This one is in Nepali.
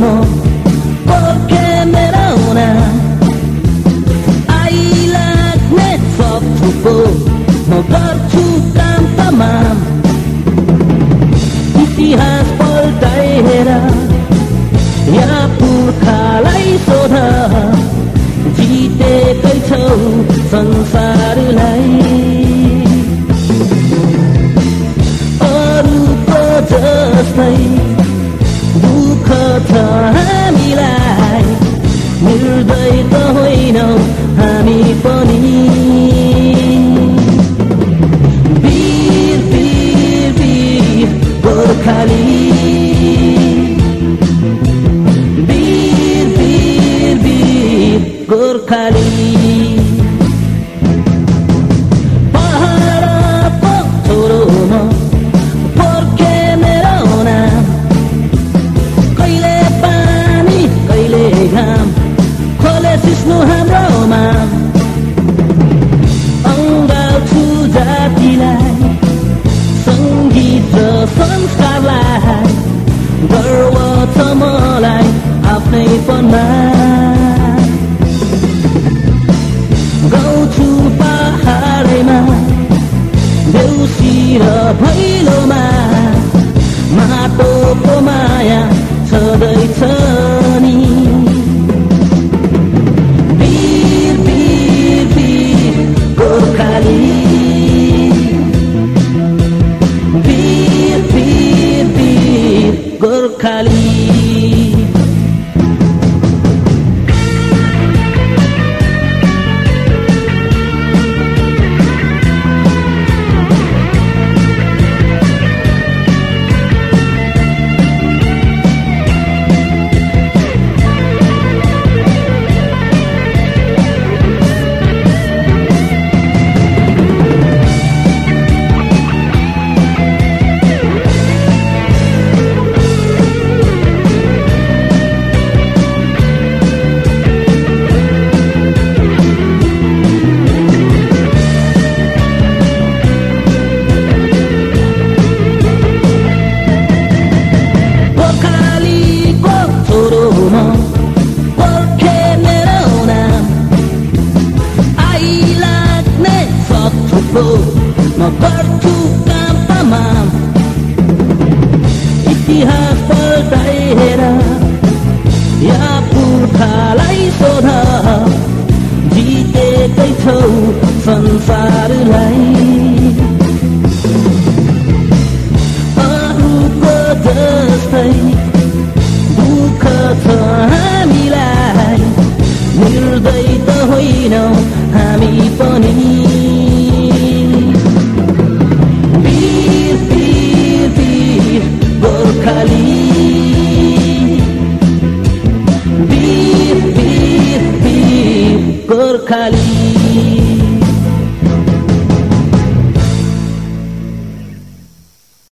म पर्खे मेरो नाम आइलाग्ने सब थुको म गर्छु काम तमाम इतिहास पल्टाएर यहाँ पुर्खालाई सोध जितेकै छौ संसारलाई अरूको जस्तै दुःख छ हामीलाई निर्दय त होइनौ हामी पनि वीर वीर वीर गोर्खाली वीर वीर वीर गोर्खाली पहाडको छोरो म पर्खे मेरो नाम कहिले पानी कहिले घाम खोले सिस्नु हाम्रो माम अङ्गाल्छु जातिलाई सङ्गीत र संस्कारलाई गर्व छ मलाई आफ्नै पनमा गाउँछु पहाडैमा देउसी र भैलोमा माटोको माया छँदैछ नि वीर वीर वीर गोर्खाली वीर वीर वीर गोर्खाली म गर्छु काम तमाम इतिहास पल्टाएर यहाँ पुर्खालाई सोध जितेकै छौ संसारलाई अरूको जस्तै दुःख छ हामीलाई निर्दय त होइनौ हामी पनि गोर्खाली वीर वीर वीर गोर्खाली